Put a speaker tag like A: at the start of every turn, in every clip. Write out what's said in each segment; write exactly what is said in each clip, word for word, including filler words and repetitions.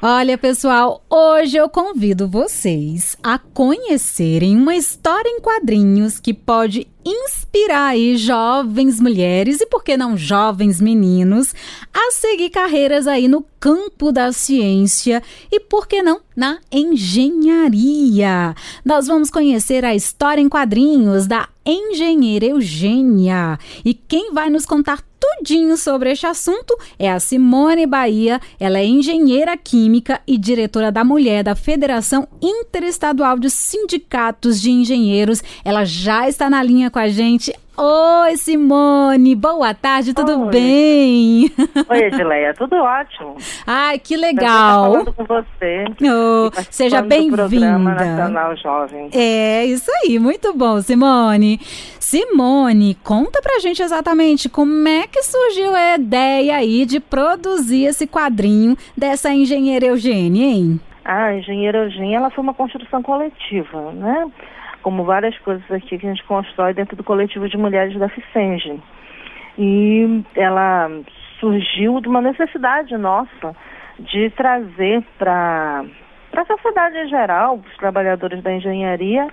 A: Olha, pessoal, hoje eu convido vocês a conhecerem uma história em quadrinhos que pode inspirar aí jovens mulheres e, por que não, jovens meninos a seguir carreiras aí no campo da ciência e, por que não, na engenharia. Nós vamos conhecer a história em quadrinhos da engenheira Eugênia. E quem vai nos contar tudinho sobre este assunto é a Simone Bahia. Ela é engenheira química e diretora da Mulher da Federação Interestadual de Sindicatos de Engenheiros. Ela já está na linha com a gente. Oi, Simone, boa tarde, tudo
B: Oi.
A: bem?
B: Oi, Edileia, tudo ótimo.
A: Ai, que legal.
B: Falando com você.
A: Oh, seja bem-vinda.
B: Programa Nacional Jovem.
A: É, isso aí, muito bom, Simone. Simone, conta pra gente exatamente como é que surgiu a ideia aí de produzir esse quadrinho dessa engenheira Eugênia, hein?
B: A engenheira Eugênia, ela foi uma construção coletiva, né? Como várias coisas aqui que a gente constrói dentro do coletivo de mulheres da FICENGE. E ela surgiu de uma necessidade nossa de trazer para a sociedade em geral, os trabalhadores da engenharia,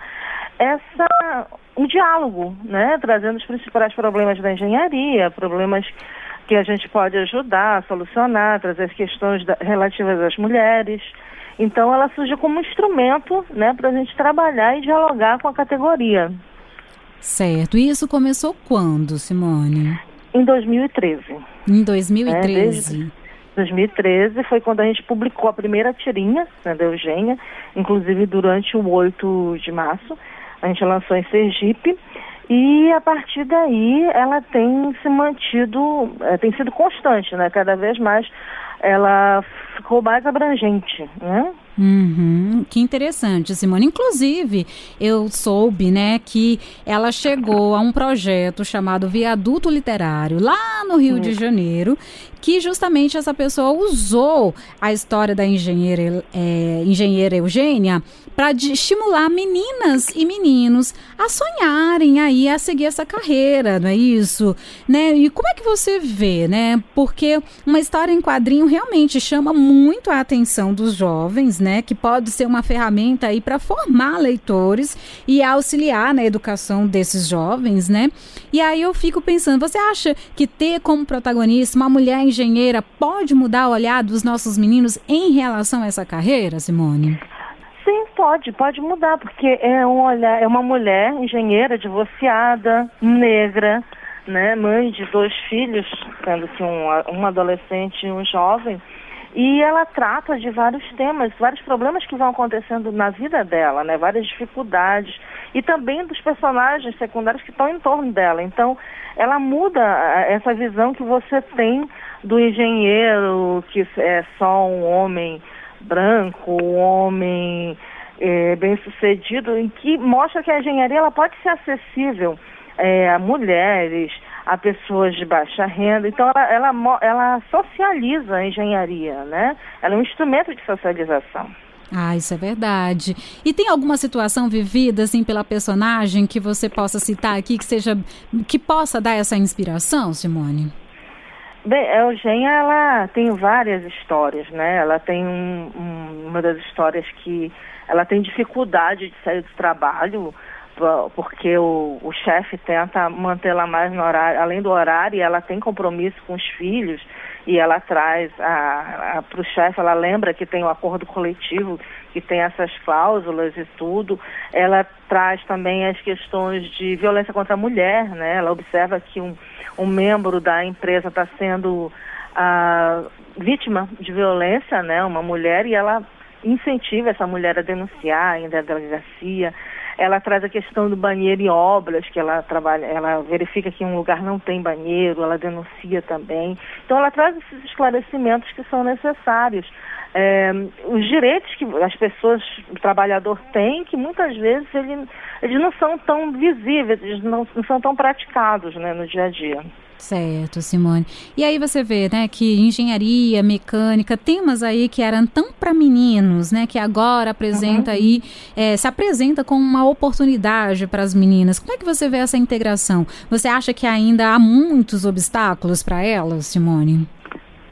B: essa, um diálogo, né? Trazendo os principais problemas da engenharia, problemas que a gente pode ajudar a solucionar, trazer as questões da, relativas às mulheres. Então, ela surgiu como um instrumento, né, para a gente trabalhar e dialogar com a categoria.
A: Certo. E isso começou quando, Simone?
B: Em dois mil e treze.
A: Em dois mil e treze.
B: É, dois mil e treze foi quando a gente publicou a primeira tirinha, né, da Eugênia, inclusive durante o oito de março. A gente lançou em Sergipe. E, a partir daí, ela tem se mantido, é, tem sido constante, né? Cada vez mais ela ficou mais abrangente, né?
A: Uhum, que interessante, Simone. Inclusive, eu soube, né, que ela chegou a um projeto chamado Viaduto Literário, lá no Rio uhum. de Janeiro, que justamente essa pessoa usou a história da engenheira, é, engenheira Eugênia para estimular meninas e meninos a sonharem aí, a seguir essa carreira, não é isso? Né? E como é que você vê, né? Porque uma história em quadrinho realmente chama muito a atenção dos jovens, né? Que pode ser uma ferramenta aí para formar leitores e auxiliar na educação desses jovens, né? E aí eu fico pensando, você acha que ter como protagonista uma mulher engenheira pode mudar o olhar dos nossos meninos em relação a essa carreira, Simone?
B: Sim, pode, pode mudar, porque é um olhar, é uma mulher engenheira, divorciada, negra, né, mãe de dois filhos, sendo que um, um adolescente e um jovem, e ela trata de vários temas, vários problemas que vão acontecendo na vida dela, né, várias dificuldades, e também dos personagens secundários que estão em torno dela. Então, ela muda essa visão que você tem do engenheiro, que é só um homem branco, um homem é, bem-sucedido, em que mostra que a engenharia ela pode ser acessível é, a mulheres, a pessoas de baixa renda. Então, ela, ela, ela socializa a engenharia, né? Ela é um instrumento de socialização.
A: Ah, isso é verdade. E tem alguma situação vivida, assim, pela personagem que você possa citar aqui, que seja, que possa dar essa inspiração, Simone?
B: Bem, a Eugênia, ela tem várias histórias, né? Ela tem um, um, uma das histórias que ela tem dificuldade de sair do trabalho, porque o, o chefe tenta mantê-la mais no horário, além do horário, e ela tem compromisso com os filhos, e ela traz para o chefe, ela lembra que tem o acordo coletivo, que tem essas cláusulas e tudo. Ela traz também as questões de violência contra a mulher, né? Ela observa que um, um membro da empresa está sendo a vítima de violência, né? Uma mulher, e ela incentiva essa mulher a denunciar ainda a delegacia. Ela traz a questão do banheiro em obras, que ela trabalha, ela verifica que um lugar não tem banheiro, ela denuncia também. Então, ela traz esses esclarecimentos que são necessários. É, os direitos que as pessoas, o trabalhador tem, que muitas vezes ele, eles não são tão visíveis, eles não, não são tão praticados, né, no dia a dia.
A: Certo, Simone. E aí você vê, né, que engenharia, mecânica, temas aí que eram tão para meninos, né, que agora apresenta uhum. aí, é, se apresenta como uma oportunidade para as meninas. Como é que você vê essa integração? Você acha que ainda há muitos obstáculos para elas, Simone?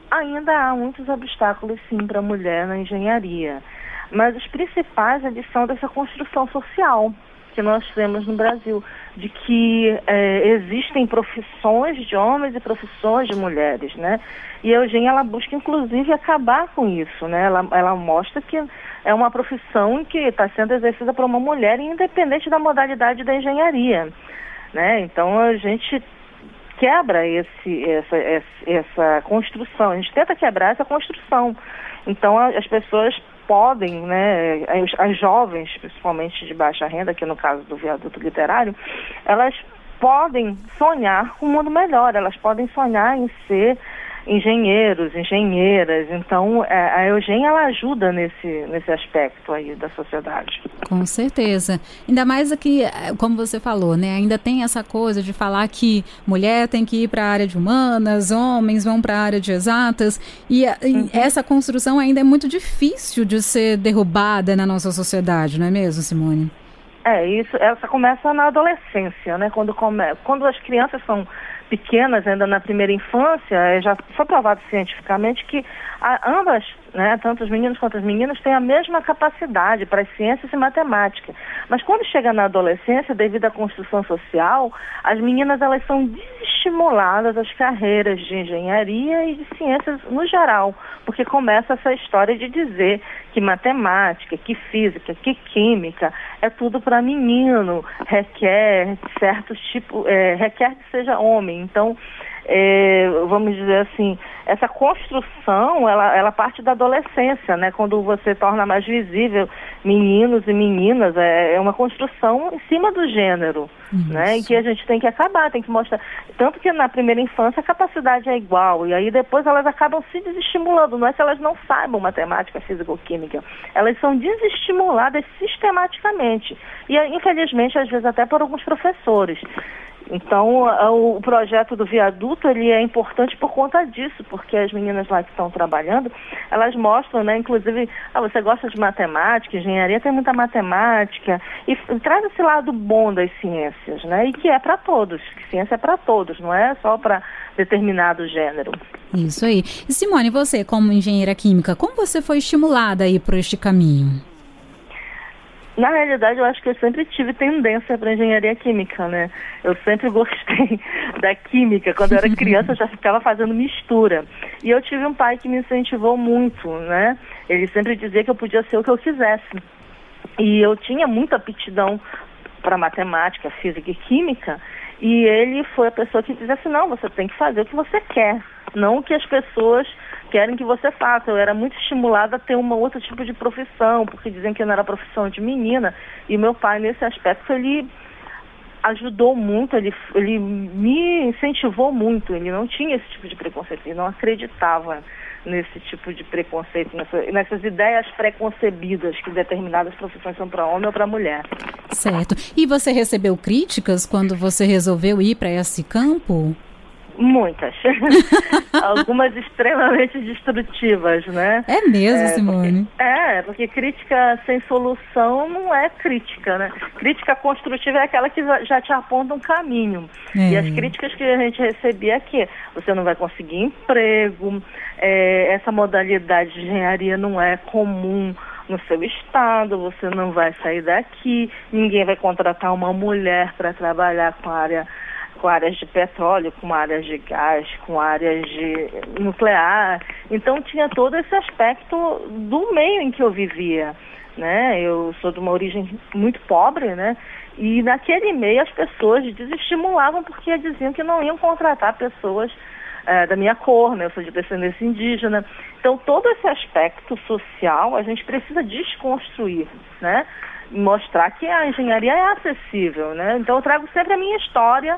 B: ainda há muitos obstáculos, sim, para a mulher na engenharia. Mas os principais, eles são dessa construção social que nós temos no Brasil, de que é, existem profissões de homens e profissões de mulheres, né? E a Eugênia, ela busca, inclusive, acabar com isso, né? Ela, ela mostra que é uma profissão que está sendo exercida por uma mulher, independente da modalidade da engenharia, né? Então, a gente quebra esse, essa, essa, essa construção, a gente tenta quebrar essa construção. Então, a, as pessoas podem, né, as, as jovens, principalmente de baixa renda, que no caso do viaduto literário, elas podem sonhar com um mundo melhor, elas podem sonhar em ser engenheiros, engenheiras. Então, a Eugênia, ela ajuda nesse, nesse aspecto aí da sociedade.
A: Com certeza. Ainda mais aqui, como você falou, né? Ainda tem essa coisa de falar que mulher tem que ir para a área de humanas, homens vão para a área de exatas. E, uhum. e essa construção ainda é muito difícil de ser derrubada na nossa sociedade, não é mesmo, Simone?
B: É, isso, essa começa na adolescência, né? Quando, come, quando as crianças são pequenas, ainda na primeira infância, já foi provado cientificamente que a, ambas, né, tanto os meninos quanto as meninas, têm a mesma capacidade para as ciências e matemática. Mas quando chega na adolescência, devido à construção social, as meninas, elas são desestimuladas às carreiras de engenharia e de ciências no geral, porque começa essa história de dizer que matemática, que física, que química é tudo para menino, requer certos tipos, é, requer que seja homem. Então, é, vamos dizer assim, essa construção, ela, ela parte da adolescência, né? Quando você torna mais visível meninos e meninas, é, é uma construção em cima do gênero, isso. Né? E que a gente tem que acabar, tem que mostrar. Tanto que na primeira infância a capacidade é igual, e aí depois elas acabam se desestimulando. Não é que elas não saibam matemática, física ou química, elas são desestimuladas sistematicamente. E infelizmente, às vezes até por alguns professores. Então, o projeto do viaduto, ele é importante por conta disso, porque as meninas lá que estão trabalhando, elas mostram, né, inclusive, ah, você gosta de matemática, engenharia tem muita matemática, e, e traz esse lado bom das ciências, né, e que é para todos, que ciência é para todos, não é só para determinado gênero.
A: Isso aí. E Simone, você como engenheira química, como você foi estimulada aí por este caminho?
B: Na realidade, eu acho que eu sempre tive tendência para engenharia química, né? Eu sempre gostei da química. Quando eu era criança, eu já ficava fazendo mistura. E eu tive um pai que me incentivou muito, né? Ele sempre dizia que eu podia ser o que eu quisesse. E eu tinha muita aptidão para matemática, física e química. E ele foi a pessoa que dizia assim, não, você tem que fazer o que você quer, não o que as pessoas querem que você faça. Eu era muito estimulada a ter um outro tipo de profissão, porque diziam que não era profissão de menina. E meu pai, nesse aspecto, ele ajudou muito, ele, ele me incentivou muito. Ele não tinha esse tipo de preconceito, ele não acreditava nesse tipo de preconceito, nessa, nessas ideias preconcebidas que determinadas profissões são para homem ou para mulher.
A: Certo. E você recebeu críticas quando você resolveu ir para esse campo?
B: Muitas. Algumas extremamente destrutivas, né?
A: É mesmo,
B: é,
A: Simone?
B: Porque, é, porque crítica sem solução não é crítica, né? Crítica construtiva é aquela que já te aponta um caminho. É. E as críticas que a gente recebia é que você não vai conseguir emprego, é, essa modalidade de engenharia não é comum no seu estado, você não vai sair daqui, ninguém vai contratar uma mulher para trabalhar com a área com áreas de petróleo, com áreas de gás, com áreas de nuclear. Então tinha todo esse aspecto do meio em que eu vivia, né? Eu sou de uma origem muito pobre, né? E naquele meio as pessoas desestimulavam porque diziam que não iam contratar pessoas é, da minha cor, né? Eu sou de descendência indígena. Então todo esse aspecto social a gente precisa desconstruir, né? Mostrar que a engenharia é acessível, né? Então eu trago sempre a minha história,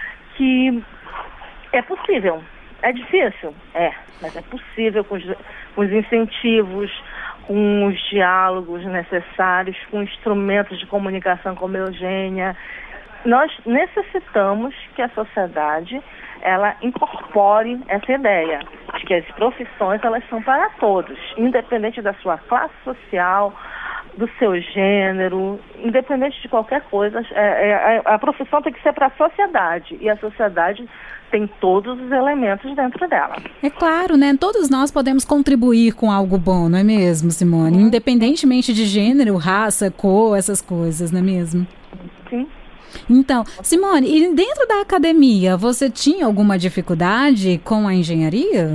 B: que é possível. É difícil? É, mas é possível com os, com os incentivos, com os diálogos necessários, com instrumentos de comunicação como a Eugênia. Nós necessitamos que a sociedade ela incorpore essa ideia de que as profissões elas são para todos, independente da sua classe social, do seu gênero, independente de qualquer coisa. É, é, a profissão tem que ser para a sociedade, e a sociedade tem todos os elementos dentro dela.
A: É claro, né? Todos nós podemos contribuir com algo bom, não é mesmo, Simone? Hum. Independentemente de gênero, raça, cor, essas coisas, não é mesmo?
B: Sim.
A: Então, Simone, e dentro da academia, você tinha alguma dificuldade com a engenharia?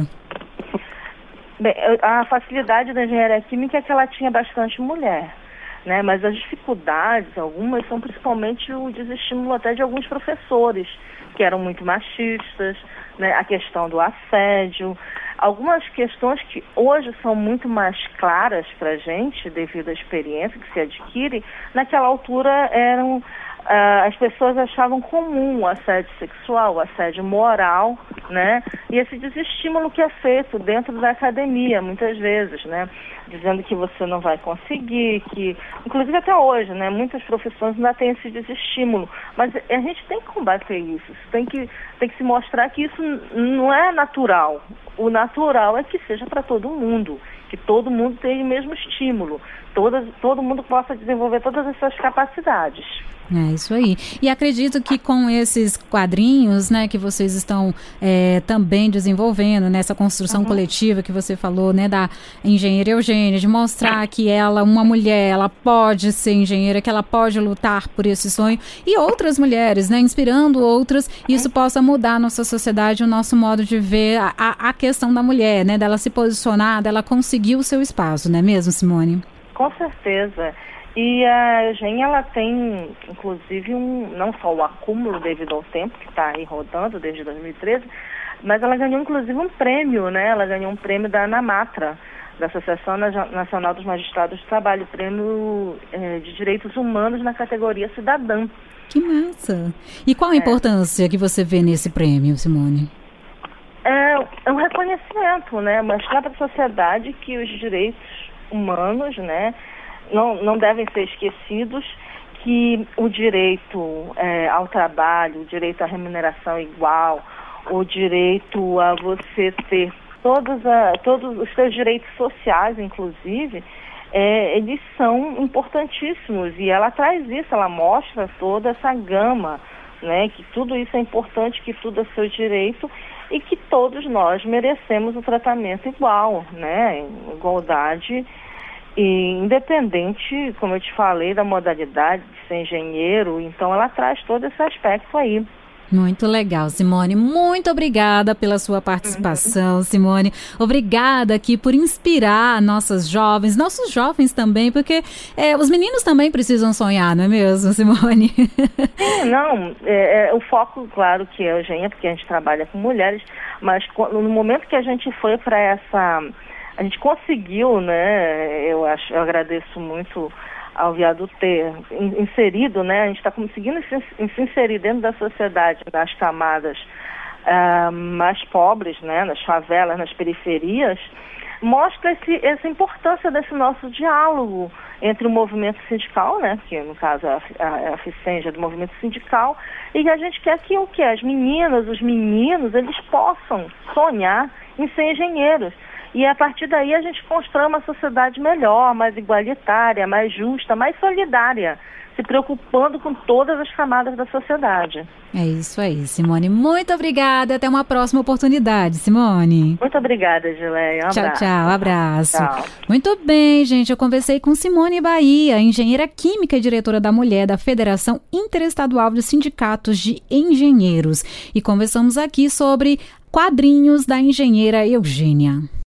B: Bem, a facilidade da engenharia química é que ela tinha bastante mulher, né? Mas as dificuldades, algumas, são principalmente o desestímulo até de alguns professores, que eram muito machistas, né? A questão do assédio, algumas questões que hoje são muito mais claras para a gente, devido à experiência que se adquire. Naquela altura eram... Uh, as pessoas achavam comum o assédio sexual, o assédio moral, né? E esse desestímulo que é feito dentro da academia, muitas vezes, né? Dizendo que você não vai conseguir, que... Inclusive até hoje, né? Muitas profissões ainda têm esse desestímulo. Mas a gente tem que combater isso. Tem que, tem que se mostrar que isso não é natural. O natural é que seja para todo mundo, que todo mundo tenha o mesmo estímulo, todas, todo mundo possa desenvolver todas essas capacidades.
A: É isso aí. E acredito que com esses quadrinhos, né, que vocês estão é, também desenvolvendo, nessa construção uhum. coletiva que você falou, né, da engenheira Eugênia, de mostrar que ela, uma mulher, ela pode ser engenheira, que ela pode lutar por esse sonho, e outras mulheres, né, inspirando outras, isso possa mudar a nossa sociedade, o nosso modo de ver a, a, a questão da mulher, né, dela se posicionar, dela conseguir o seu espaço, não é mesmo, Simone?
B: Com certeza. E a Eugênia, ela tem, inclusive, um, não só o acúmulo devido ao tempo, que está aí rodando desde dois mil e treze, mas ela ganhou, inclusive, um prêmio, né? Ela ganhou um prêmio da ANAMATRA, da Associação Nacional dos Magistrados do Trabalho, prêmio é, de Direitos Humanos na categoria cidadã.
A: Que massa! E qual a é. importância que você vê nesse prêmio, Simone?
B: É, é um reconhecimento, né? Mostrar para a sociedade que os direitos humanos, né, Não, não devem ser esquecidos, que o direito é, ao trabalho, o direito à remuneração igual, o direito a você ter todos, a, todos os seus direitos sociais, inclusive, é, eles são importantíssimos. E ela traz isso, ela mostra toda essa gama, né, que tudo isso é importante, que tudo é seu direito e que todos nós merecemos o tratamento igual, né, igualdade. E independente, como eu te falei, da modalidade de ser engenheiro, então ela traz todo esse aspecto aí.
A: Muito legal, Simone. Muito obrigada pela sua participação, uhum. Simone. Obrigada aqui por inspirar nossas jovens, nossos jovens também, porque é, os meninos também precisam sonhar, não é mesmo, Simone?
B: Sim, não. É, é, o foco, claro, que é a Eugênia, porque a gente trabalha com mulheres, mas no momento que a gente foi para essa... A gente conseguiu, né, eu, acho, eu agradeço muito ao Viaduto ter inserido, né, a gente está conseguindo se, se inserir dentro da sociedade, nas camadas uh, mais pobres, né, nas favelas, nas periferias, mostra esse, essa importância desse nosso diálogo entre o movimento sindical, né, que no caso é a, a FICENJA do movimento sindical, e a gente quer que o que as meninas, os meninos, eles possam sonhar em ser engenheiros. E a partir daí a gente constrói uma sociedade melhor, mais igualitária, mais justa, mais solidária, se preocupando com todas as camadas da sociedade.
A: É isso aí, Simone. Muito obrigada. Até uma próxima oportunidade, Simone.
B: Muito obrigada, Gileia. Um
A: tchau,
B: abraço.
A: tchau. Abraço.
B: Tchau.
A: Muito bem, gente. Eu conversei com Simone Bahia, engenheira química e diretora da Mulher da Federação Interestadual dos Sindicatos de Engenheiros. E conversamos aqui sobre quadrinhos da engenheira Eugênia.